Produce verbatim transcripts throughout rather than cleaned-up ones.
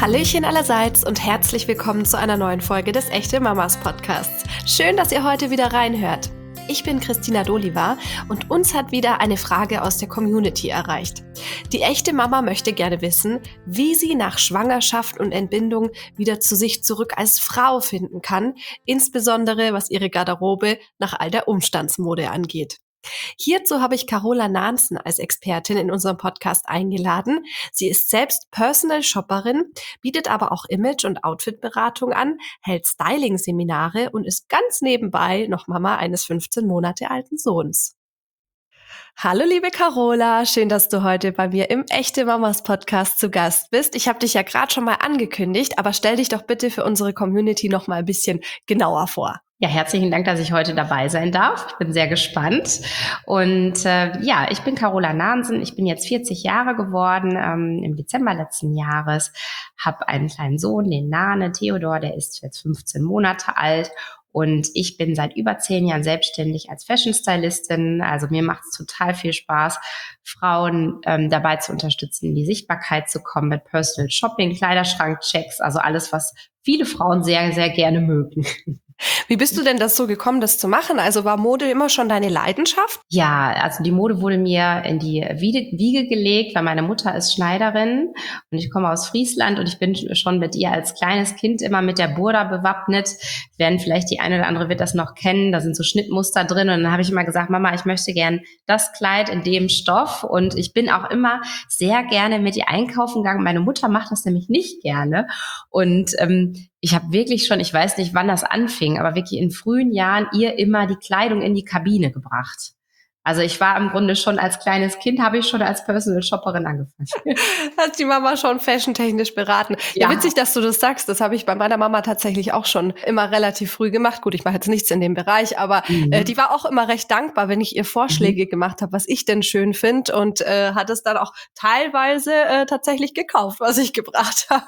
Hallöchen allerseits und herzlich willkommen zu einer neuen Folge des Echte Mamas Podcasts. Schön, dass ihr heute wieder reinhört. Ich bin Christina Doliva und uns hat wieder eine Frage aus der Community erreicht. Die echte Mama möchte gerne wissen, wie sie nach Schwangerschaft und Entbindung wieder zu sich zurück als Frau finden kann, insbesondere was ihre Garderobe nach all der Umstandsmode angeht. Hierzu habe ich Carola Nahnsen als Expertin in unserem Podcast eingeladen. Sie ist selbst Personal Shopperin, bietet aber auch Image- und Outfit-Beratung an, hält Styling-Seminare und ist ganz nebenbei noch Mama eines fünfzehn Monate alten Sohns. Hallo liebe Carola, schön, dass du heute bei mir im Echte Mamas Podcast zu Gast bist. Ich habe dich ja gerade schon mal angekündigt, aber stell dich doch bitte für unsere Community noch mal ein bisschen genauer vor. Ja, herzlichen Dank, dass ich heute dabei sein darf. Ich bin sehr gespannt. Und äh, ja, ich bin Carola Nahnsen. Ich bin jetzt vierzig Jahre geworden, ähm, im Dezember letzten Jahres. Habe einen kleinen Sohn, den Nane Theodor, der ist jetzt fünfzehn Monate alt. Und ich bin seit über zehn Jahren selbstständig als Fashion-Stylistin. Also mir macht es total viel Spaß, Frauen ähm, dabei zu unterstützen, in die Sichtbarkeit zu kommen mit Personal Shopping, Kleiderschrank-Checks, also alles, was viele Frauen sehr, sehr gerne mögen. Wie bist du denn das so gekommen, das zu machen? Also war Mode immer schon deine Leidenschaft? Ja, also die Mode wurde mir in die Wiege gelegt, weil meine Mutter ist Schneiderin und ich komme aus Friesland und ich bin schon mit ihr als kleines Kind immer mit der Burda bewappnet. Werden vielleicht die eine oder andere wird das noch kennen, da sind so Schnittmuster drin und dann habe ich immer gesagt, Mama, ich möchte gern das Kleid in dem Stoff und ich bin auch immer sehr gerne mit ihr einkaufen gegangen. Meine Mutter macht das nämlich nicht gerne und ähm, ich habe wirklich schon, ich weiß nicht, wann das anfing, aber wirklich in frühen Jahren ihr immer die Kleidung in die Kabine gebracht. Also ich war im Grunde schon als kleines Kind, habe ich schon als Personal Shopperin angefangen. Hat die Mama schon fashiontechnisch beraten. Ja. Ja, witzig, dass du das sagst. Das habe ich bei meiner Mama tatsächlich auch schon immer relativ früh gemacht. Gut, ich mache jetzt nichts in dem Bereich, aber mhm. äh, die war auch immer recht dankbar, wenn ich ihr Vorschläge mhm. gemacht habe, was ich denn schön finde und äh, hat es dann auch teilweise äh, tatsächlich gekauft, was ich gebracht habe.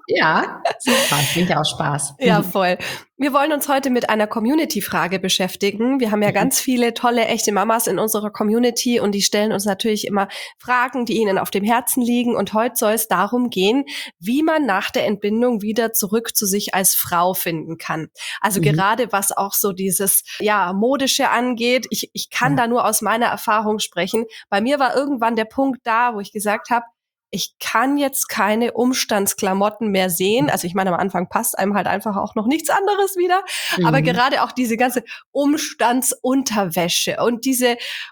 Ja, super. Bringt ja auch Spaß. Ja, voll. Wir wollen uns heute mit einer Community-Frage beschäftigen. Wir haben ja ganz viele tolle, echte Mamas in unserer Community und die stellen uns natürlich immer Fragen, die ihnen auf dem Herzen liegen. Und heute soll es darum gehen, wie man nach der Entbindung wieder zurück zu sich als Frau finden kann. Also mhm. gerade was auch so dieses ja Modische angeht. Ich, ich kann ja. da nur aus meiner Erfahrung sprechen. Bei mir war irgendwann der Punkt da, wo ich gesagt habe, ich kann jetzt keine Umstandsklamotten mehr sehen. Also ich meine, am Anfang passt einem halt einfach auch noch nichts anderes wieder. Mhm. Aber gerade auch diese ganze Umstandsunterwäsche und diese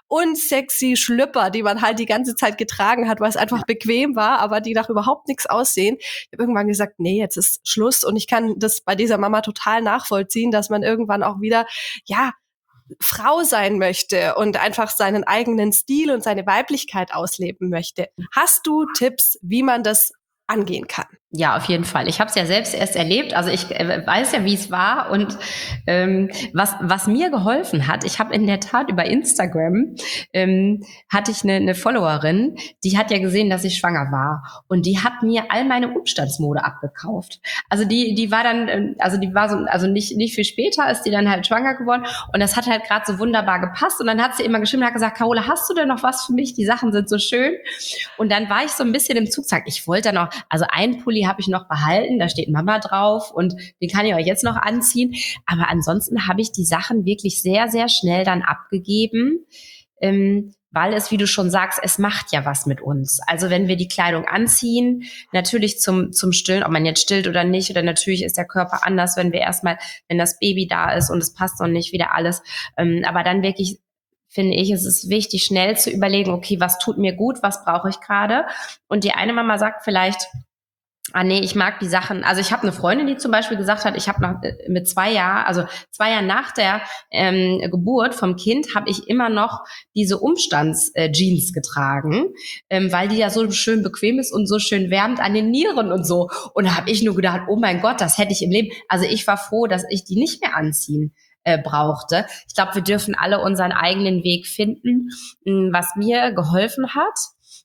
unsexy Schlüpper, die man halt die ganze Zeit getragen hat, weil es einfach bequem war, aber die nach überhaupt nichts aussehen. Ich habe irgendwann gesagt, nee, jetzt ist Schluss. Und ich kann das bei dieser Mama total nachvollziehen, dass man irgendwann auch wieder, ja, Frau sein möchte und einfach seinen eigenen Stil und seine Weiblichkeit ausleben möchte. Hast du Tipps, wie man das angehen kann? Ja, auf jeden Fall. Ich habe es ja selbst erst erlebt. Also ich äh, weiß ja, wie es war und ähm, was was mir geholfen hat. Ich habe in der Tat über Instagram ähm, hatte ich eine, eine Followerin, die hat ja gesehen, dass ich schwanger war und die hat mir all meine Umstandsmode abgekauft. Also die die war dann, also die war so, also nicht nicht viel später ist die dann halt schwanger geworden und das hat halt gerade so wunderbar gepasst und dann hat sie immer geschrieben und hat gesagt, Carola, hast du denn noch was für mich? Die Sachen sind so schön. Und dann war ich so ein bisschen im Zugzwang. Ich wollte dann auch, also ein Pulli habe ich noch behalten, da steht Mama drauf und den kann ich euch jetzt noch anziehen. Aber ansonsten habe ich die Sachen wirklich sehr, sehr schnell dann abgegeben, ähm, weil es, wie du schon sagst, es macht ja was mit uns. Also wenn wir die Kleidung anziehen, natürlich zum zum Stillen, ob man jetzt stillt oder nicht, oder natürlich ist der Körper anders, wenn wir erstmal, wenn das Baby da ist und es passt noch nicht wieder alles, ähm, aber dann wirklich finde ich, es ist wichtig, schnell zu überlegen, okay, was tut mir gut, was brauche ich gerade? Und die eine Mama sagt vielleicht, ah nee, ich mag die Sachen, also ich habe eine Freundin, die zum Beispiel gesagt hat, ich habe nach mit zwei Jahren, also zwei Jahren nach der ähm, Geburt vom Kind, habe ich immer noch diese Umstands-Jeans äh, getragen, ähm, weil die ja so schön bequem ist und so schön wärmt an den Nieren und so. Und da habe ich nur gedacht, oh mein Gott, das hätte ich im Leben, also ich war froh, dass ich die nicht mehr anziehen äh, brauchte. Ich glaube, wir dürfen alle unseren eigenen Weg finden, mh, was mir geholfen hat.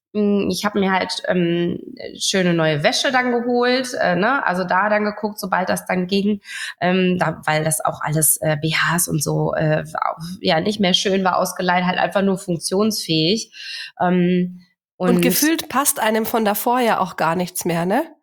Ich habe mir halt ähm, schöne neue Wäsche dann geholt, äh, ne? Also da dann geguckt, sobald das dann ging, ähm, da, weil das auch alles äh, B Hs und so äh, ja nicht mehr schön war ausgeleiht, halt einfach nur funktionsfähig. Ähm, und, und gefühlt passt einem von davor ja auch gar nichts mehr, ne?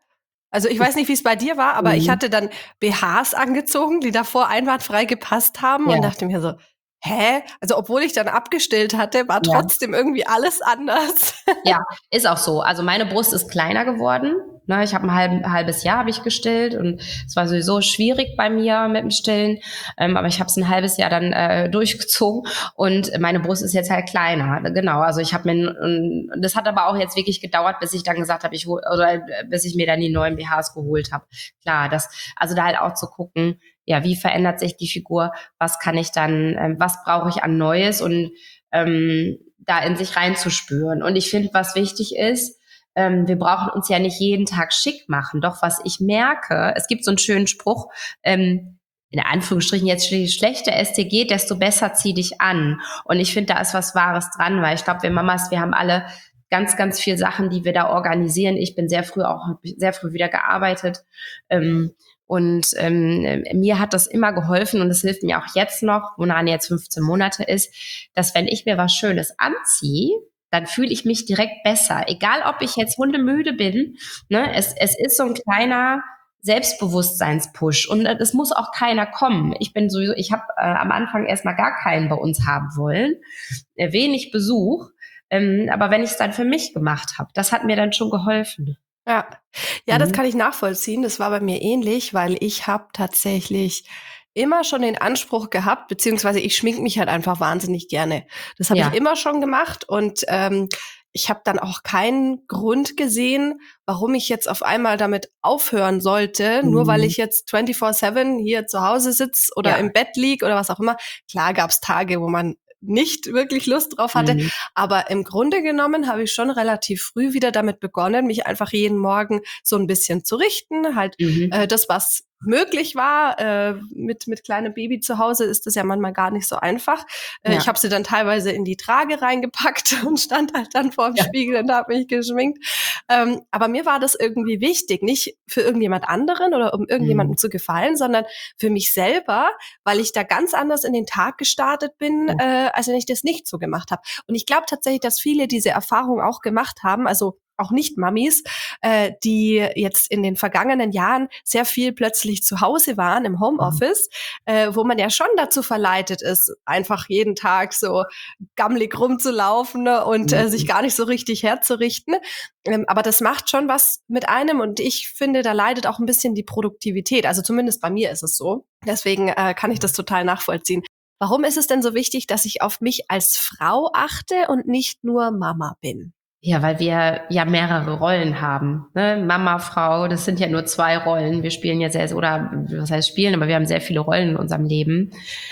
Also ich weiß nicht, wie es bei dir war, aber ich Mhm. hatte dann B Hs angezogen, die davor einwandfrei gepasst haben Ja, und dachte mir so, hä? Also obwohl ich dann abgestillt hatte, war ja. trotzdem irgendwie alles anders. Ja, ist auch so. Also meine Brust ist kleiner geworden. Ne, ich habe ein halb, halbes Jahr habe ich gestillt und es war sowieso schwierig bei mir mit dem Stillen, ähm, aber ich habe es ein halbes Jahr dann äh, durchgezogen und meine Brust ist jetzt halt kleiner. Genau, also ich habe mir, und das hat aber auch jetzt wirklich gedauert, bis ich dann gesagt habe, ich hol, oder bis ich mir dann die neuen B Hs geholt habe. Klar, das, also da halt auch zu gucken, ja, wie verändert sich die Figur, was kann ich dann, ähm, was brauche ich an Neues und ähm, da in sich reinzuspüren. Und ich finde, was wichtig ist, ähm, wir brauchen uns ja nicht jeden Tag schick machen. Doch was ich merke, es gibt so einen schönen Spruch, ähm, in Anführungsstrichen jetzt je schlechter es dir geht, desto besser zieh dich an. Und ich finde, da ist was Wahres dran, weil ich glaube, wir Mamas, wir haben alle ganz, ganz viel Sachen, die wir da organisieren. Ich bin sehr früh auch sehr früh wieder gearbeitet. Ähm, und ähm, mir hat das immer geholfen und es hilft mir auch jetzt noch, wo Nani jetzt fünfzehn Monate ist, dass wenn ich mir was Schönes anziehe, dann fühle ich mich direkt besser. Egal, ob ich jetzt hundemüde bin, ne, es, es ist so ein kleiner Selbstbewusstseinspush und es muss auch keiner kommen. Ich bin sowieso, ich habe äh, am Anfang erstmal gar keinen bei uns haben wollen, äh, wenig Besuch, ähm, aber wenn ich es dann für mich gemacht habe, das hat mir dann schon geholfen. Ja, ja, das Mhm. kann ich nachvollziehen. Das war bei mir ähnlich, weil ich habe tatsächlich immer schon den Anspruch gehabt, beziehungsweise ich schminke mich halt einfach wahnsinnig gerne. Das habe ich Ja. immer schon gemacht und ähm, ich habe dann auch keinen Grund gesehen, warum ich jetzt auf einmal damit aufhören sollte, nur weil Mhm. ich jetzt vierundzwanzig sieben hier zu Hause sitze oder Ja. im Bett lieg oder was auch immer. Klar gab's Tage, wo man nicht wirklich Lust drauf hatte, Mhm. aber im Grunde genommen habe ich schon relativ früh wieder damit begonnen, mich einfach jeden Morgen so ein bisschen zu richten, halt Mhm. äh, das, was möglich war. Äh, mit mit kleinem Baby zu Hause ist das ja manchmal gar nicht so einfach. Äh, Ja. ich habe sie dann teilweise in die Trage reingepackt und stand halt dann vor dem Ja. Spiegel und habe mich geschminkt. Ähm, aber mir war das irgendwie wichtig, nicht für irgendjemand anderen oder um irgendjemandem Mhm. zu gefallen, sondern für mich selber, weil ich da ganz anders in den Tag gestartet bin, Ja. äh, als wenn ich das nicht so gemacht habe. Und ich glaube tatsächlich, dass viele diese Erfahrung auch gemacht haben, also auch Nicht-Mamis, äh, die jetzt in den vergangenen Jahren sehr viel plötzlich zu Hause waren im Mhm. Homeoffice, äh, wo man ja schon dazu verleitet ist, einfach jeden Tag so gammelig rumzulaufen, ne, und äh, sich Mhm. gar nicht so richtig herzurichten. Ähm, aber das macht schon was mit einem und ich finde, da leidet auch ein bisschen die Produktivität. Also zumindest bei mir ist es so. Deswegen äh, kann ich das total nachvollziehen. Warum ist es denn so wichtig, dass ich auf mich als Frau achte und nicht nur Mama bin? Ja, weil wir ja mehrere Rollen haben, ne? Mama, Frau, das sind ja nur zwei Rollen. Wir spielen ja sehr, oder was heißt spielen, aber wir haben sehr viele Rollen in unserem Leben.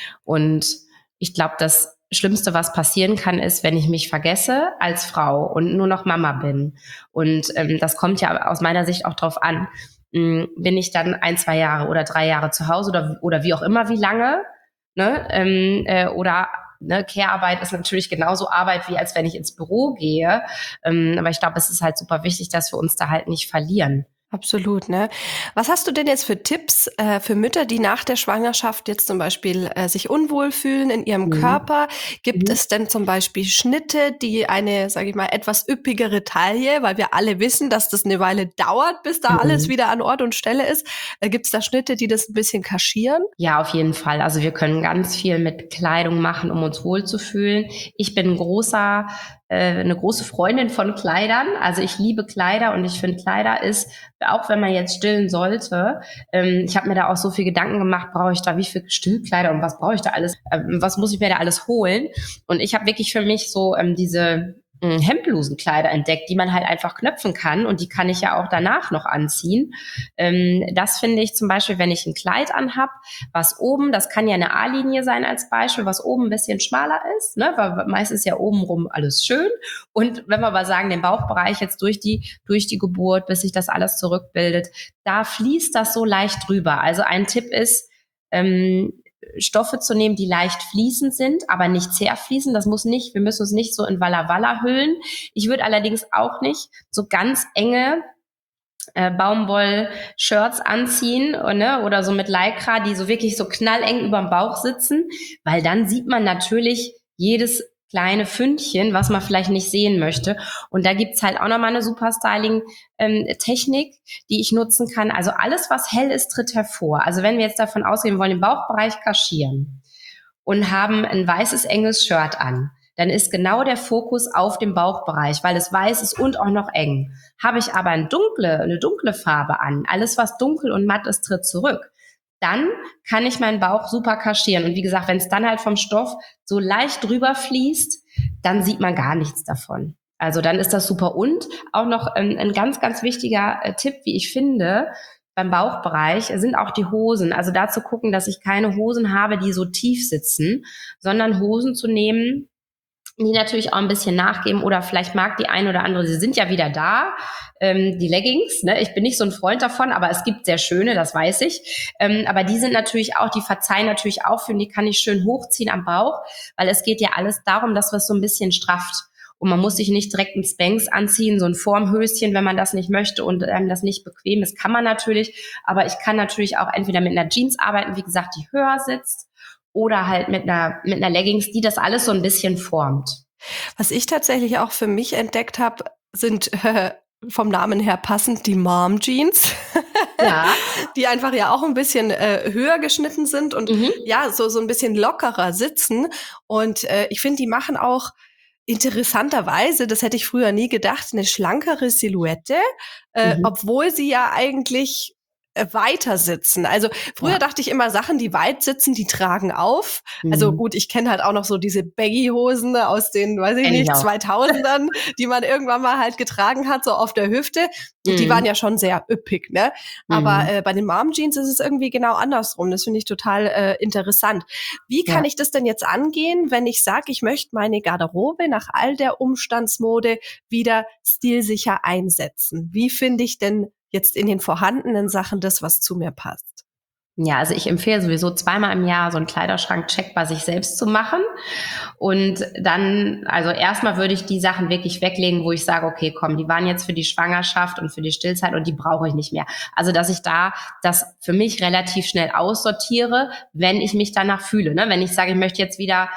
Und ich glaube, das Schlimmste, was passieren kann, ist, wenn ich mich vergesse als Frau und nur noch Mama bin. Und ähm, das kommt ja aus meiner Sicht auch drauf an. Ähm, bin ich dann ein, zwei Jahre oder drei Jahre zu Hause oder, oder wie auch immer, wie lange, ne? Ähm, äh, oder Ne, Care-Arbeit ist natürlich genauso Arbeit, wie als wenn ich ins Büro gehe. Ähm, aber ich glaube, es ist halt super wichtig, dass wir uns da halt nicht verlieren. Absolut, ne? Was hast du denn jetzt für Tipps äh, für Mütter, die nach der Schwangerschaft jetzt zum Beispiel äh, sich unwohl fühlen in ihrem Mhm. Körper? Gibt Mhm. es denn zum Beispiel Schnitte, die eine, sage ich mal, etwas üppigere Taille, weil wir alle wissen, dass das eine Weile dauert, bis da alles Mhm. wieder an Ort und Stelle ist? Äh, Gibt es da Schnitte, die das ein bisschen kaschieren? Ja, auf jeden Fall. Also wir können ganz viel mit Kleidung machen, um uns wohlzufühlen. Ich bin ein großer, äh, eine große Freundin von Kleidern. Also ich liebe Kleider und ich finde, Kleider ist, auch wenn man jetzt stillen sollte, ähm, ich habe mir da auch so viel Gedanken gemacht, brauche ich da wie viel Stillkleider und was brauche ich da alles, ähm, was muss ich mir da alles holen? Und ich habe wirklich für mich so ähm, diese mh, Hemdblusenkleider entdeckt, die man halt einfach knöpfen kann und die kann ich ja auch danach noch anziehen. Ähm, das finde ich zum Beispiel, wenn ich ein Kleid anhab, was oben, das kann ja eine A-Linie sein als Beispiel, was oben ein bisschen schmaler ist, ne, weil meistens ist ja obenrum alles schön. Und wenn wir aber sagen, den Bauchbereich jetzt durch die, durch die Geburt, bis sich das alles zurückbildet, da fließt das so leicht drüber. Also ein Tipp ist, ähm, Stoffe zu nehmen, die leicht fließend sind, aber nicht zerfließend. Das muss nicht, wir müssen uns nicht so in Walla Walla hüllen. Ich würde allerdings auch nicht so ganz enge äh, Baumwoll-Shirts anziehen, ne, oder so mit Lycra, die so wirklich so knalleng überm Bauch sitzen, weil dann sieht man natürlich jedes kleine Fündchen, was man vielleicht nicht sehen möchte. Und da gibt's halt auch nochmal eine super Styling-Technik, ähm, die ich nutzen kann. Also alles, was hell ist, tritt hervor. Also wenn wir jetzt davon ausgehen, wir wollen den Bauchbereich kaschieren und haben ein weißes, enges Shirt an, dann ist genau der Fokus auf dem Bauchbereich, weil es weiß ist und auch noch eng. Habe ich aber eine dunkle, eine dunkle Farbe an, alles, was dunkel und matt ist, tritt zurück. Dann kann ich meinen Bauch super kaschieren. Und wie gesagt, wenn es dann halt vom Stoff so leicht drüber fließt, dann sieht man gar nichts davon. Also dann ist das super. Und auch noch ein, ein ganz, ganz wichtiger äh, Tipp, wie ich finde, beim Bauchbereich sind auch die Hosen. Also da zu gucken, dass ich keine Hosen habe, die so tief sitzen, sondern Hosen zu nehmen, die natürlich auch ein bisschen nachgeben oder vielleicht mag die eine oder andere, sie sind ja wieder da, ähm, die Leggings, ne? Ich bin nicht so ein Freund davon, aber es gibt sehr schöne, das weiß ich, ähm, aber die sind natürlich auch, die verzeihen natürlich auch für, und die kann ich schön hochziehen am Bauch, weil es geht ja alles darum, dass was so ein bisschen strafft. Und man muss sich nicht direkt ein Spanx anziehen, so ein Formhöschen, wenn man das nicht möchte und ähm, das nicht bequem ist, kann man natürlich, aber ich kann natürlich auch entweder mit einer Jeans arbeiten, wie gesagt, die höher sitzt, oder halt mit einer, mit einer Leggings, die das alles so ein bisschen formt. Was ich tatsächlich auch für mich entdeckt habe, sind äh, vom Namen her passend die Mom Jeans. Ja. Die einfach ja auch ein bisschen äh, höher geschnitten sind und mhm. ja, so, so ein bisschen lockerer sitzen. Und äh, ich finde, die machen auch interessanterweise, das hätte ich früher nie gedacht, eine schlankere Silhouette, äh, mhm. obwohl sie ja eigentlich weiter sitzen. Also früher ja. dachte ich immer, Sachen, die weit sitzen, die tragen auf. Mhm. Also gut, ich kenne halt auch noch so diese Baggy-Hosen aus den, weiß ich Kenn nicht, ich zweitausendern, die man irgendwann mal halt getragen hat, so auf der Hüfte. Und mhm. die waren ja schon sehr üppig, ne? Aber mhm. äh, bei den Mom-Jeans ist es irgendwie genau andersrum. Das finde ich total äh, interessant. Wie kann ja. ich das denn jetzt angehen, wenn ich sage, ich möchte meine Garderobe nach all der Umstandsmode wieder stilsicher einsetzen? Wie finde ich denn jetzt in den vorhandenen Sachen das, was zu mir passt? Ja, also ich empfehle sowieso zweimal im Jahr so einen Kleiderschrank-Check bei sich selbst zu machen. Und dann, also erstmal würde ich die Sachen wirklich weglegen, wo ich sage, okay, komm, die waren jetzt für die Schwangerschaft und für die Stillzeit und die brauche ich nicht mehr. Also dass ich da das für mich relativ schnell aussortiere, wenn ich mich danach fühle. Ne? Wenn ich sage, ich möchte jetzt wieder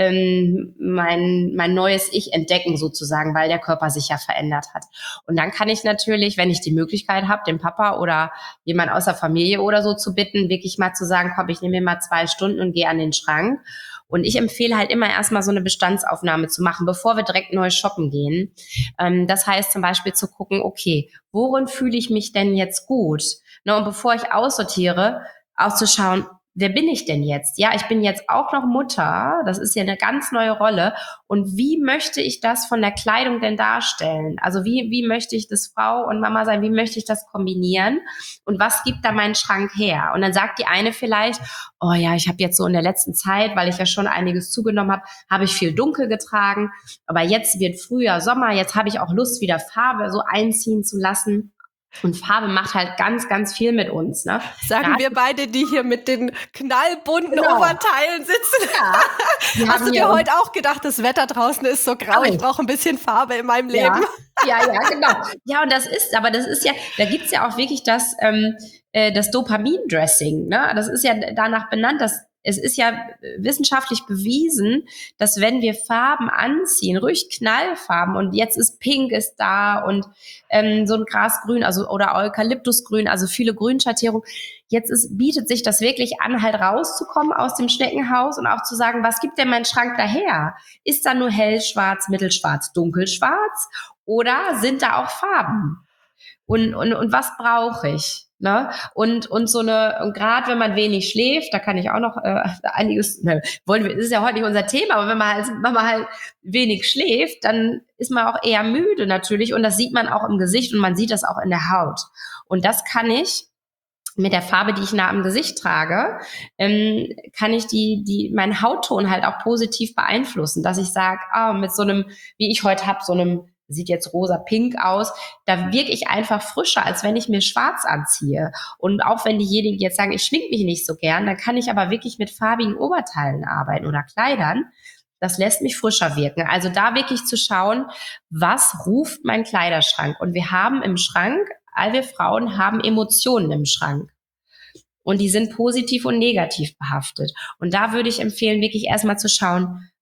ähm, mein mein neues Ich entdecken sozusagen, weil der Körper sich ja verändert hat. Und dann kann ich natürlich, wenn ich die Möglichkeit habe, den Papa oder jemand aus der Familie oder so zu bitten, wirklich mal zu sagen, komm, ich nehme mir mal zwei Stunden und gehe an den Schrank. Und ich empfehle halt immer erstmal so eine Bestandsaufnahme zu machen, bevor wir direkt neu shoppen gehen. Ähm, das heißt zum Beispiel zu gucken, okay, worin fühle ich mich denn jetzt gut? Ne, und bevor ich aussortiere, auszuschauen, wer bin ich denn jetzt? Ja, ich bin jetzt auch noch Mutter. Das ist ja eine ganz neue Rolle. Und wie möchte ich das von der Kleidung denn darstellen? Also wie, wie möchte ich das Frau und Mama sein? Wie möchte ich das kombinieren? Und was gibt da mein Schrank her? Und dann sagt die eine vielleicht, oh ja, ich habe jetzt so in der letzten Zeit, weil ich ja schon einiges zugenommen habe, habe ich viel dunkel getragen. Aber jetzt wird Frühjahr, Sommer. Jetzt habe ich auch Lust, wieder Farbe so einziehen zu lassen. Und Farbe macht halt ganz, ganz viel mit uns. Ne? Sagen Gerade wir beide, die hier mit den knallbunten genau. Oberteilen sitzen. Ja. Hast du dir heute auch gedacht, das Wetter draußen ist so grau, ich brauche ein bisschen Farbe in meinem Leben? Ja, ja, ja, genau. Ja, und das ist, aber das ist ja, da gibt's ja auch wirklich das, ähm, äh, das Dopamin-Dressing. Ne? Das ist ja danach benannt, dass es ist ja wissenschaftlich bewiesen, dass wenn wir Farben anziehen, ruhig Knallfarben, und jetzt ist Pink ist da und ähm, so ein Grasgrün, also oder Eukalyptusgrün, also viele Grünschattierungen. Jetzt ist, bietet sich das wirklich an, halt rauszukommen aus dem Schneckenhaus und auch zu sagen, was gibt denn mein Schrank daher? Ist da nur hellschwarz, mittelschwarz, dunkelschwarz oder sind da auch Farben? Und, und, und was brauche ich? Ne? Und, und so eine, und gerade wenn man wenig schläft, da kann ich auch noch äh, einiges, ne, wollen wir, das ist ja heute nicht unser Thema, aber wenn man halt, wenn man halt wenig schläft, dann ist man auch eher müde natürlich, und das sieht man auch im Gesicht und man sieht das auch in der Haut. Und das kann ich mit der Farbe, die ich nah am Gesicht trage, ähm, kann ich die, die, meinen Hautton halt auch positiv beeinflussen, dass ich sage, ah, mit so einem, wie ich heute habe, so einem, sieht jetzt rosa-pink aus, da wirke ich einfach frischer, als wenn ich mir schwarz anziehe. Und auch wenn diejenigen jetzt sagen, ich schmink mich nicht so gern, dann kann ich aber wirklich mit farbigen Oberteilen arbeiten oder Kleidern. Das lässt mich frischer wirken. Also da wirklich zu schauen, was ruft mein Kleiderschrank? Und wir haben im Schrank, all wir Frauen haben Emotionen im Schrank. Und die sind positiv und negativ behaftet. Und da würde ich empfehlen, wirklich erstmal zu schauen,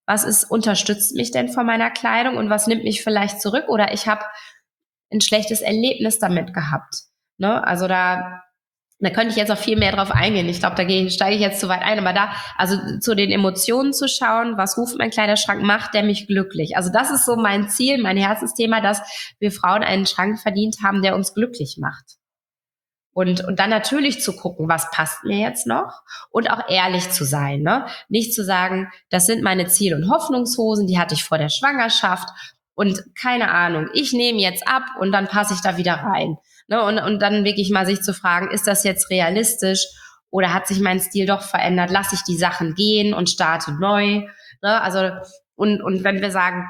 was ist, unterstützt mich denn von meiner Kleidung und was nimmt mich vielleicht zurück, oder ich habe ein schlechtes Erlebnis damit gehabt. Ne? Also da, da könnte ich jetzt auch viel mehr drauf eingehen. Ich glaube, da gehe, steige ich jetzt zu weit ein, aber da, also zu den Emotionen zu schauen, was ruft mein Kleiderschrank, macht der mich glücklich? Also das ist so mein Ziel, mein Herzensthema, dass wir Frauen einen Schrank verdient haben, der uns glücklich macht. Und, und dann natürlich zu gucken, was passt mir jetzt noch, und auch ehrlich zu sein, ne? Nicht zu sagen, das sind meine Ziel- und Hoffnungshosen, die hatte ich vor der Schwangerschaft und keine Ahnung, ich nehme jetzt ab und dann passe ich da wieder rein. Ne? Und, und dann wirklich mal sich zu fragen, ist das jetzt realistisch oder hat sich mein Stil doch verändert? Lasse ich die Sachen gehen und starte neu? Ne? Also, und, und wenn wir sagen,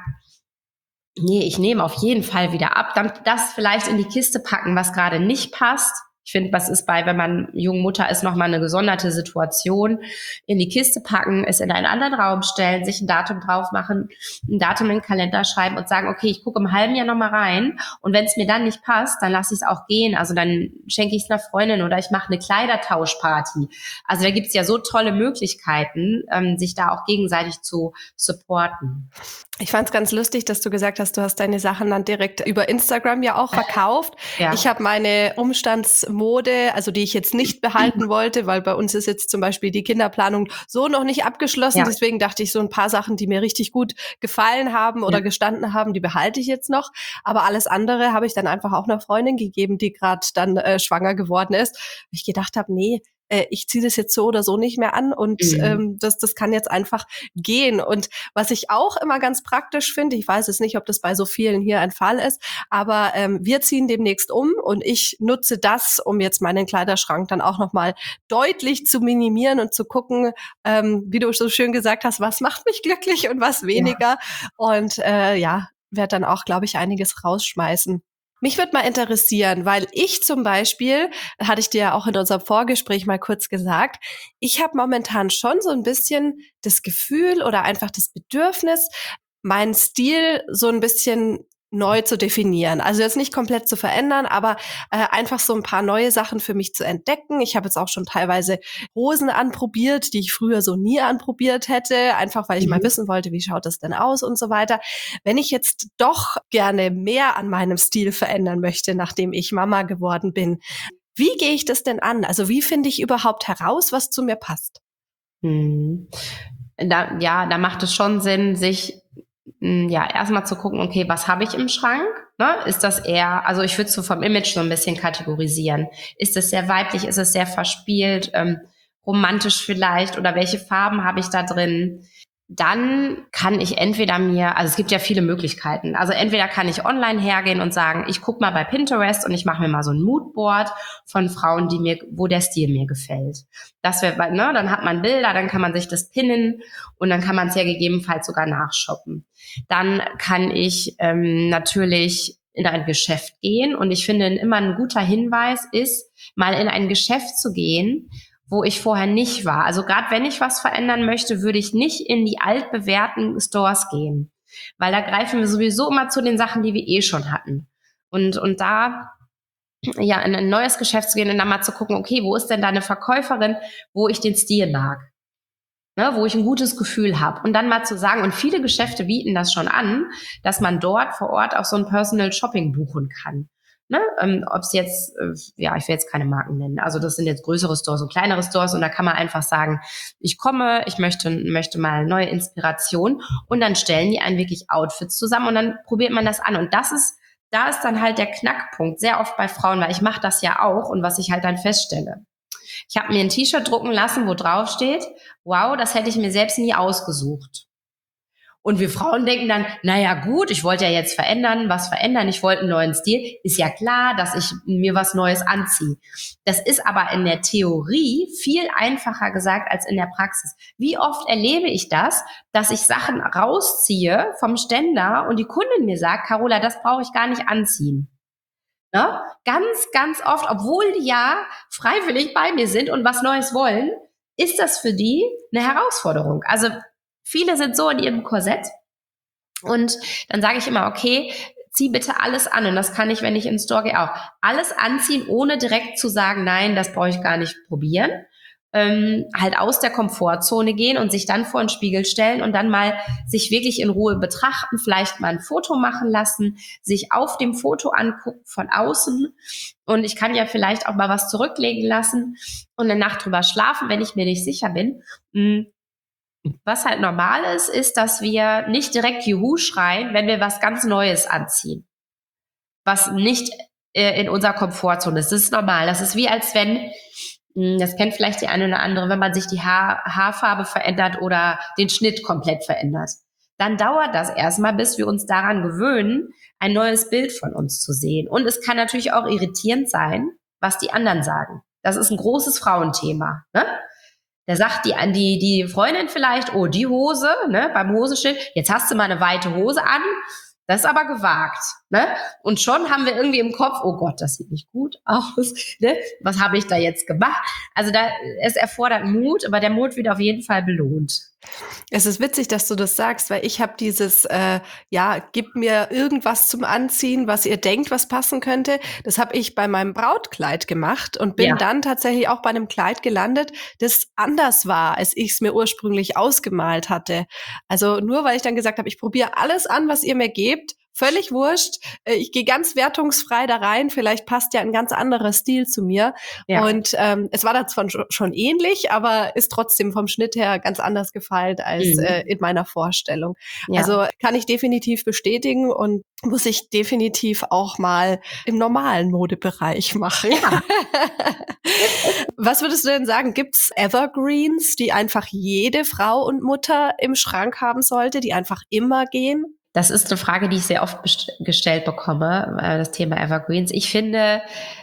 nee, ich nehme auf jeden Fall wieder ab, dann das vielleicht in die Kiste packen, was gerade nicht passt. Ich finde, was ist bei, wenn man junge Mutter ist, nochmal eine gesonderte Situation. In die Kiste packen, es in einen anderen Raum stellen, sich ein Datum drauf machen, ein Datum in den Kalender schreiben und sagen, okay, ich gucke im halben Jahr nochmal rein, und wenn es mir dann nicht passt, dann lasse ich es auch gehen. Also dann schenke ich es einer Freundin oder ich mache eine Kleidertauschparty. Also da gibt es ja so tolle Möglichkeiten, ähm, sich da auch gegenseitig zu supporten. Ich fand es ganz lustig, dass du gesagt hast, du hast deine Sachen dann direkt über Instagram ja auch verkauft. Ja. Ich habe meine Umstandsmode, also die ich jetzt nicht behalten wollte, weil bei uns ist jetzt zum Beispiel die Kinderplanung so noch nicht abgeschlossen. Ja. Deswegen dachte ich, so ein paar Sachen, die mir richtig gut gefallen haben oder ja. gestanden haben, die behalte ich jetzt noch. Aber alles andere habe ich dann einfach auch einer Freundin gegeben, die gerade dann äh, schwanger geworden ist. Ich gedacht habe, nee, ich ziehe das jetzt so oder so nicht mehr an und mhm. ähm, das, das kann jetzt einfach gehen. Und was ich auch immer ganz praktisch finde, ich weiß jetzt nicht, ob das bei so vielen hier ein Fall ist, aber ähm, wir ziehen demnächst um und ich nutze das, um jetzt meinen Kleiderschrank dann auch nochmal deutlich zu minimieren und zu gucken, ähm, wie du so schön gesagt hast, was macht mich glücklich und was weniger. Ja. Und äh, ja, werde dann auch, glaube ich, einiges rausschmeißen. Mich würde mal interessieren, weil ich zum Beispiel, hatte ich dir ja auch in unserem Vorgespräch mal kurz gesagt, ich habe momentan schon so ein bisschen das Gefühl oder einfach das Bedürfnis, meinen Stil so ein bisschen neu zu definieren. Also jetzt nicht komplett zu verändern, aber äh, einfach so ein paar neue Sachen für mich zu entdecken. Ich habe jetzt auch schon teilweise Hosen anprobiert, die ich früher so nie anprobiert hätte, einfach weil ich mhm. mal wissen wollte, wie schaut das denn aus und so weiter. Wenn ich jetzt doch gerne mehr an meinem Stil verändern möchte, nachdem ich Mama geworden bin, wie gehe ich das denn an? Also wie finde ich überhaupt heraus, was zu mir passt? Hm. Da, ja, da macht es schon Sinn, sich ja, erstmal zu gucken, okay, was habe ich im Schrank? Ne? Ist das eher, also ich würde so vom Image so ein bisschen kategorisieren. Ist es sehr weiblich? Ist es sehr verspielt? Ähm, romantisch vielleicht? Oder welche Farben habe ich da drin? Dann kann ich entweder mir, also es gibt ja viele Möglichkeiten, also entweder kann ich online hergehen und sagen, ich gucke mal bei Pinterest und ich mache mir mal so ein Moodboard von Frauen, die mir, wo der Stil mir gefällt. Das wäre, ne, dann hat man Bilder, dann kann man sich das pinnen und dann kann man es ja gegebenenfalls sogar nachshoppen. Dann kann ich ähm, natürlich in ein Geschäft gehen, und ich finde immer ein guter Hinweis ist, mal in ein Geschäft zu gehen, wo ich vorher nicht war. Also gerade wenn ich was verändern möchte, würde ich nicht in die altbewährten Stores gehen, weil da greifen wir sowieso immer zu den Sachen, die wir eh schon hatten. Und und da ja in ein neues Geschäft zu gehen und dann mal zu gucken, okay, wo ist denn da eine Verkäuferin, wo ich den Stil mag, ne, wo ich ein gutes Gefühl habe, und dann mal zu sagen, und viele Geschäfte bieten das schon an, dass man dort vor Ort auch so ein Personal Shopping buchen kann. Ne, ähm, ob es jetzt, äh, ja, ich will jetzt keine Marken nennen, also das sind jetzt größere Stores und kleinere Stores, und da kann man einfach sagen, ich komme, ich möchte möchte mal neue Inspiration, und dann stellen die einen wirklich Outfits zusammen und dann probiert man das an, und das ist, da ist dann halt der Knackpunkt, sehr oft bei Frauen, weil ich mache das ja auch, und was ich halt dann feststelle, ich habe mir ein T-Shirt drucken lassen, wo drauf steht, wow, das hätte ich mir selbst nie ausgesucht. Und wir Frauen denken dann, naja gut, ich wollte ja jetzt verändern, was verändern, ich wollte einen neuen Stil. Ist ja klar, dass ich mir was Neues anziehe. Das ist aber in der Theorie viel einfacher gesagt als in der Praxis. Wie oft erlebe ich das, dass ich Sachen rausziehe vom Ständer und die Kundin mir sagt, Carola, das brauche ich gar nicht anziehen. Ne? Ganz, ganz oft, obwohl die ja freiwillig bei mir sind und was Neues wollen, ist das für die eine Herausforderung. Also viele sind so in ihrem Korsett, und dann sage ich immer, okay, zieh bitte alles an, und das kann ich, wenn ich ins Store gehe, auch. Alles anziehen, ohne direkt zu sagen, nein, das brauche ich gar nicht probieren, ähm, halt aus der Komfortzone gehen und sich dann vor den Spiegel stellen und dann mal sich wirklich in Ruhe betrachten, vielleicht mal ein Foto machen lassen, sich auf dem Foto angucken von außen und ich kann ja vielleicht auch mal was zurücklegen lassen und eine Nacht drüber schlafen, wenn ich mir nicht sicher bin. Was halt normal ist, ist, dass wir nicht direkt Juhu schreien, wenn wir was ganz Neues anziehen, was nicht äh, in unserer Komfortzone ist. Das ist normal. Das ist wie als wenn, mh, das kennt vielleicht die eine oder andere, wenn man sich die Haar, Haarfarbe verändert oder den Schnitt komplett verändert. Dann dauert das erstmal, bis wir uns daran gewöhnen, ein neues Bild von uns zu sehen. Und es kann natürlich auch irritierend sein, was die anderen sagen. Das ist ein großes Frauenthema, ne? Da sagt die, die, die Freundin vielleicht, oh, die Hose, ne, beim Hosenschnitt, jetzt hast du mal eine weite Hose an, das ist aber gewagt, ne? Und schon haben wir irgendwie im Kopf, oh Gott, das sieht nicht gut aus, ne? Was habe ich da jetzt gemacht? Also da, es erfordert Mut, aber der Mut wird auf jeden Fall belohnt. Es ist witzig, dass du das sagst, weil ich habe dieses, äh, ja, gib mir irgendwas zum Anziehen, was ihr denkt, was passen könnte. Das habe ich bei meinem Brautkleid gemacht und bin ja. dann tatsächlich auch bei einem Kleid gelandet, das anders war, als ich es mir ursprünglich ausgemalt hatte. Also nur weil ich dann gesagt habe, ich probiere alles an, was ihr mir gebt, völlig wurscht. Ich gehe ganz wertungsfrei da rein. Vielleicht passt ja ein ganz anderer Stil zu mir. Ja. Und ähm, es war dann zwar schon ähnlich, aber ist trotzdem vom Schnitt her ganz anders gefeilt als mhm. äh, in meiner Vorstellung. Ja. Also kann ich definitiv bestätigen und muss ich definitiv auch mal im normalen Modebereich machen. Ja. Was würdest du denn sagen? Gibt's Evergreens, die einfach jede Frau und Mutter im Schrank haben sollte, die einfach immer gehen? Das ist eine Frage, die ich sehr oft best- gestellt bekomme, äh, das Thema Evergreens. Ich finde,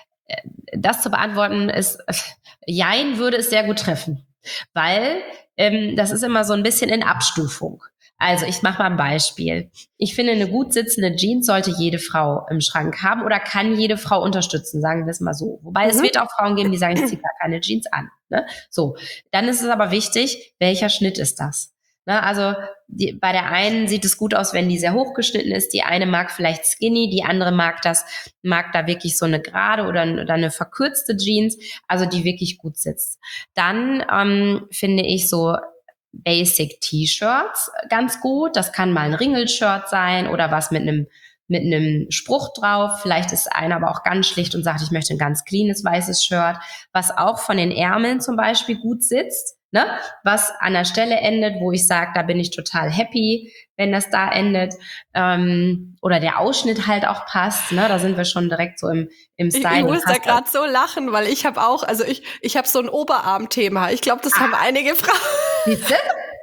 das zu beantworten ist, jein würde es sehr gut treffen, weil ähm, das ist immer so ein bisschen in Abstufung. Also ich mache mal ein Beispiel. Ich finde, eine gut sitzende Jeans sollte jede Frau im Schrank haben oder kann jede Frau unterstützen, sagen wir es mal so. Wobei mhm. es wird auch Frauen geben, die sagen, ich ziehe gar keine Jeans an. Ne? So, dann ist es aber wichtig, welcher Schnitt ist das? Ne, also die, bei der einen sieht es gut aus, wenn die sehr hochgeschnitten ist. Die eine mag vielleicht skinny, die andere mag das, mag da wirklich so eine gerade oder, oder eine verkürzte Jeans, also die wirklich gut sitzt. Dann ähm, finde ich so Basic T-Shirts ganz gut. Das kann mal ein Ringelshirt sein oder was mit einem mit einem Spruch drauf. Vielleicht ist einer aber auch ganz schlicht und sagt, ich möchte ein ganz cleanes weißes Shirt, was auch von den Ärmeln zum Beispiel gut sitzt. Ne? Was an der Stelle endet, wo ich sage, da bin ich total happy, wenn das da endet. Ähm, oder der Ausschnitt halt auch passt. Ne? Da sind wir schon direkt so im, im Styling. Ich, ich muss da gerade so lachen, weil ich habe auch, also ich, ich habe so ein Oberarm-Thema. Ich glaube, das ah. haben einige Frauen. Siehste?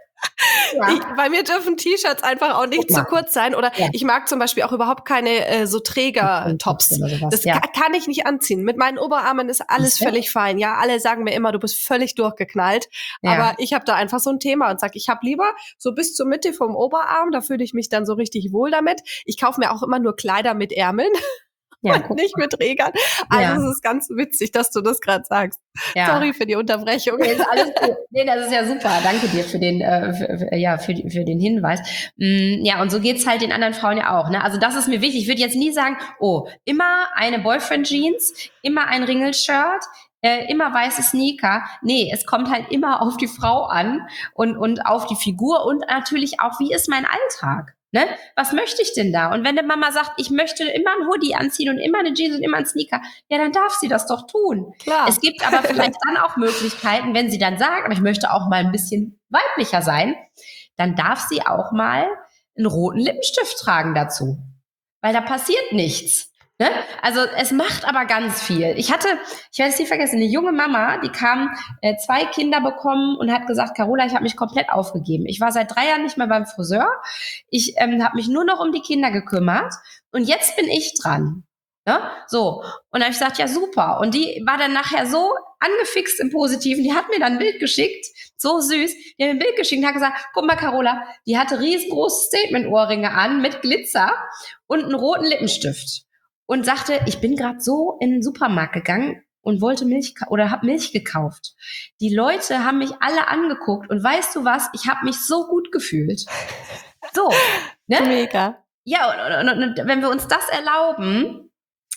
Ja. Ich, bei mir dürfen T-Shirts einfach auch nicht zu kurz sein. Oder ja. ich mag zum Beispiel auch überhaupt keine äh, so Träger-Tops. Das ja. kann, kann ich nicht anziehen. Mit meinen Oberarmen ist alles okay. völlig fein. Ja, alle sagen mir immer, du bist völlig durchgeknallt. Ja. Aber ich habe da einfach so ein Thema und sage, ich habe lieber so bis zur Mitte vom Oberarm. Da fühle ich mich dann so richtig wohl damit. Ich kaufe mir auch immer nur Kleider mit Ärmeln. Ja, und nicht mit Trägern. Also ja. es ist ganz witzig, dass du das gerade sagst. Ja. Sorry für die Unterbrechung. Nee, ist alles gut. Nee, das ist ja super. Danke dir für den, äh, für, für, ja, für, für den Hinweis. Mm, ja, und so geht's halt den anderen Frauen ja auch. Ne? Also das ist mir wichtig. Ich würde jetzt nie sagen, oh, immer eine Boyfriend-Jeans, immer ein Ringelshirt, äh, immer weiße Sneaker. Nee, es kommt halt immer auf die Frau an und, und auf die Figur und natürlich auch, wie ist mein Alltag? Ne? Was möchte ich denn da? Und wenn die Mama sagt, ich möchte immer ein Hoodie anziehen und immer eine Jeans und immer ein Sneaker, ja, dann darf sie das doch tun. Klar. Es gibt aber vielleicht dann auch Möglichkeiten, wenn sie dann sagt, aber ich möchte auch mal ein bisschen weiblicher sein, dann darf sie auch mal einen roten Lippenstift tragen dazu. Weil da passiert nichts. Ne? Also es macht aber ganz viel. Ich hatte, ich werde es nie vergessen, eine junge Mama, die kam, äh, zwei Kinder bekommen und hat gesagt, Carola, ich habe mich komplett aufgegeben. Ich war seit drei Jahren nicht mehr beim Friseur. Ich ähm, habe mich nur noch um die Kinder gekümmert und jetzt bin ich dran. Ne? So, und dann habe ich gesagt, ja super. Und die war dann nachher so angefixt im Positiven, die hat mir dann ein Bild geschickt, so süß, die hat mir ein Bild geschickt und hat gesagt, guck mal Carola, die hatte riesengroße Statement-Ohrringe an mit Glitzer und einen roten Lippenstift. Und sagte, ich bin gerade so in den Supermarkt gegangen und wollte Milch oder habe Milch gekauft. Die Leute haben mich alle angeguckt und weißt du was? Ich habe mich so gut gefühlt. So, ne? Mega. Ja, und, und, und, und wenn wir uns das erlauben,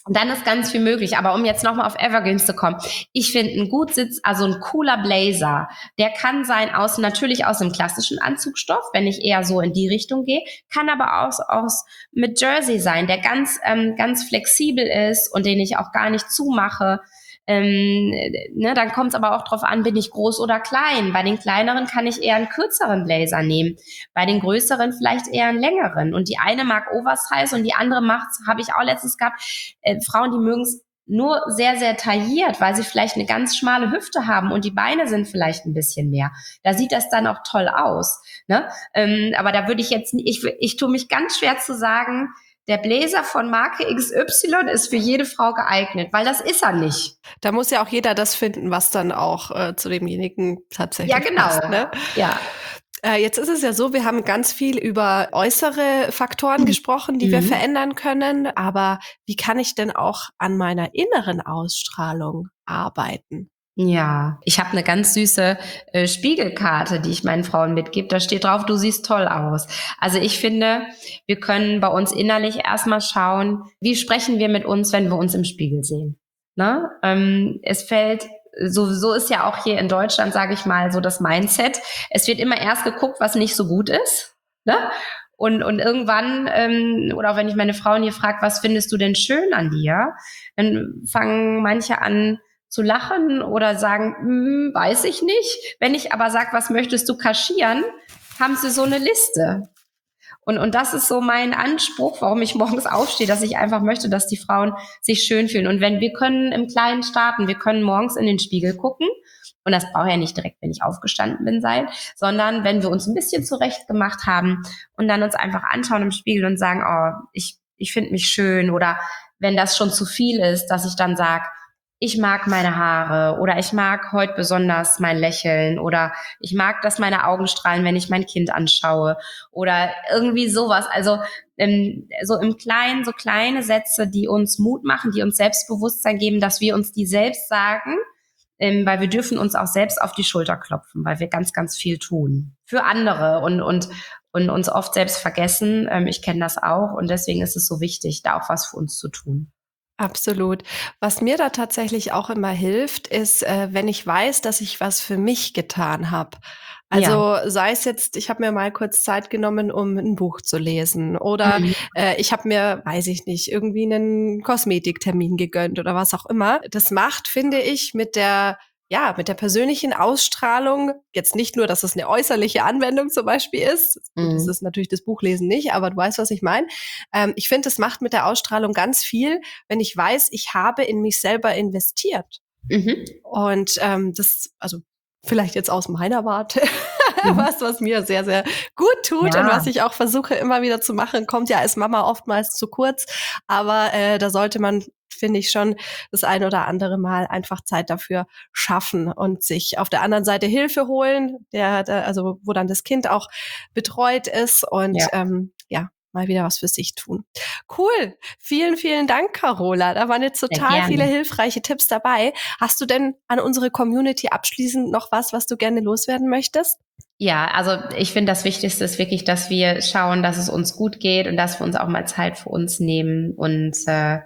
Und dann ist ganz viel möglich. Aber um jetzt nochmal auf Evergreens zu kommen, ich finde ein gut Sitz, also ein cooler Blazer, der kann sein aus, natürlich aus einem klassischen Anzugstoff, wenn ich eher so in die Richtung gehe, kann aber aus, aus mit Jersey sein, der ganz, ähm, ganz flexibel ist und den ich auch gar nicht zumache. Ähm, ne, dann kommt es aber auch drauf an, bin ich groß oder klein. Bei den kleineren kann ich eher einen kürzeren Blazer nehmen, bei den größeren vielleicht eher einen längeren. Und die eine mag Oversize und die andere macht's, habe ich auch letztens gehabt, äh, Frauen, die mögen es nur sehr, sehr tailliert, weil sie vielleicht eine ganz schmale Hüfte haben und die Beine sind vielleicht ein bisschen mehr. Da sieht das dann auch toll aus. Ne? Ähm, aber da würde ich jetzt, ich, ich tue mich ganz schwer zu sagen, der Blazer von Marke X Y ist für jede Frau geeignet, weil das ist er nicht. Da muss ja auch jeder das finden, was dann auch äh, zu demjenigen tatsächlich ja, genau. passt. Ne? Ja. Äh, jetzt ist es ja so, wir haben ganz viel über äußere Faktoren mhm. gesprochen, die mhm. wir verändern können. Aber wie kann ich denn auch an meiner inneren Ausstrahlung arbeiten? Ja, ich habe eine ganz süße äh, Spiegelkarte, die ich meinen Frauen mitgebe. Da steht drauf, du siehst toll aus. Also ich finde, wir können bei uns innerlich erstmal schauen, wie sprechen wir mit uns, wenn wir uns im Spiegel sehen. Ne? Ähm, es fällt, so, so ist ja auch hier in Deutschland, sage ich mal, so das Mindset. Es wird immer erst geguckt, was nicht so gut ist. Ne? Und, und irgendwann, ähm, oder auch wenn ich meine Frauen hier frage, was findest du denn schön an dir? Dann fangen manche an, zu lachen oder sagen, hm, weiß ich nicht. Wenn ich aber sage, was möchtest du kaschieren, haben sie so eine Liste. Und, und das ist so mein Anspruch, warum ich morgens aufstehe, dass ich einfach möchte, dass die Frauen sich schön fühlen. Und wenn wir können im Kleinen starten, wir können morgens in den Spiegel gucken. Und das brauche ja nicht direkt, wenn ich aufgestanden bin, sein, sondern wenn wir uns ein bisschen zurecht gemacht haben und dann uns einfach anschauen im Spiegel und sagen, oh, ich, ich finde mich schön. Oder wenn das schon zu viel ist, dass ich dann sage, ich mag meine Haare oder ich mag heute besonders mein Lächeln oder ich mag, dass meine Augen strahlen, wenn ich mein Kind anschaue oder irgendwie sowas. Also ähm, so im Kleinen, so kleine Sätze, die uns Mut machen, die uns Selbstbewusstsein geben, dass wir uns die selbst sagen, ähm, weil wir dürfen uns auch selbst auf die Schulter klopfen, weil wir ganz, ganz viel tun für andere und und und uns oft selbst vergessen. Ähm, ich kenne das auch und deswegen ist es so wichtig, da auch was für uns zu tun. Absolut. Was mir da tatsächlich auch immer hilft, ist, äh, wenn ich weiß, dass ich was für mich getan habe. Also ja. sei es jetzt, ich habe mir mal kurz Zeit genommen, um ein Buch zu lesen oder mhm. äh, ich habe mir, weiß ich nicht, irgendwie einen Kosmetiktermin gegönnt oder was auch immer. Das macht, finde ich, mit der ja, mit der persönlichen Ausstrahlung, jetzt nicht nur, dass es eine äußerliche Anwendung zum Beispiel ist, mhm. das ist natürlich das Buchlesen nicht, aber du weißt, was ich meine. Ähm, ich finde, es macht mit der Ausstrahlung ganz viel, wenn ich weiß, ich habe in mich selber investiert. Mhm. Und ähm, das, also vielleicht jetzt aus meiner Warte, mhm. was, was mir sehr, sehr gut tut ja. und was ich auch versuche immer wieder zu machen, kommt ja als Mama oftmals zu kurz, aber äh, da sollte man, finde ich, schon das ein oder andere Mal einfach Zeit dafür schaffen und sich auf der anderen Seite Hilfe holen, der, der also wo dann das Kind auch betreut ist und ja, ähm, ja mal wieder was für sich tun. Cool. Vielen, vielen Dank, Carola. Da waren jetzt total viele hilfreiche Tipps dabei. Hast du denn an unsere Community abschließend noch was, was du gerne loswerden möchtest? Ja, also ich finde, das Wichtigste ist wirklich, dass wir schauen, dass es uns gut geht und dass wir uns auch mal Zeit für uns nehmen und äh,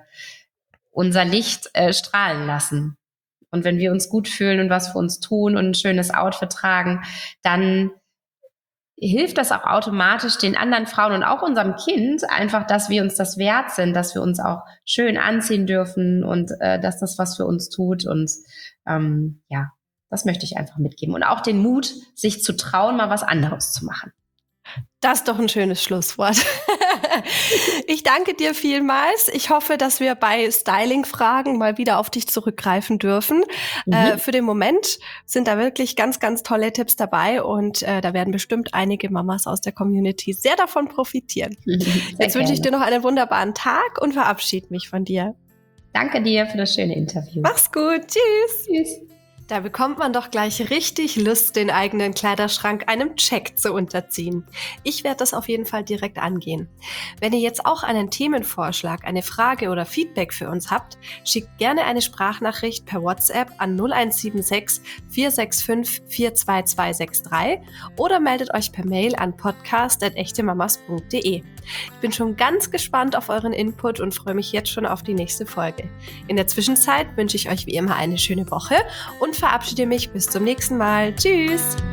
unser Licht äh, strahlen lassen. Und wenn wir uns gut fühlen und was für uns tun und ein schönes Outfit tragen, dann hilft das auch automatisch den anderen Frauen und auch unserem Kind einfach, dass wir uns das wert sind, dass wir uns auch schön anziehen dürfen und äh, dass das was für uns tut. Und ähm, ja, das möchte ich einfach mitgeben. Und auch den Mut, sich zu trauen, mal was anderes zu machen. Das ist doch ein schönes Schlusswort. Ich danke dir vielmals. Ich hoffe, dass wir bei Styling-Fragen mal wieder auf dich zurückgreifen dürfen. Mhm. Äh, für den Moment sind da wirklich ganz, ganz tolle Tipps dabei und äh, da werden bestimmt einige Mamas aus der Community sehr davon profitieren. Mhm, Jetzt wünsche ich dir noch einen wunderbaren Tag und verabschiede mich von dir. Danke dir für das schöne Interview. Mach's gut. Tschüss. Tschüss. Da bekommt man doch gleich richtig Lust, den eigenen Kleiderschrank einem Check zu unterziehen. Ich werde das auf jeden Fall direkt angehen. Wenn ihr jetzt auch einen Themenvorschlag, eine Frage oder Feedback für uns habt, schickt gerne eine Sprachnachricht per WhatsApp an null eins sieben sechs, vier sechs fünf, vier zwei zwei sechs drei oder meldet euch per Mail an podcast at echtemamas punkt de. Ich bin schon ganz gespannt auf euren Input und freue mich jetzt schon auf die nächste Folge. In der Zwischenzeit wünsche ich euch wie immer eine schöne Woche und verabschiede mich bis zum nächsten Mal. Tschüss!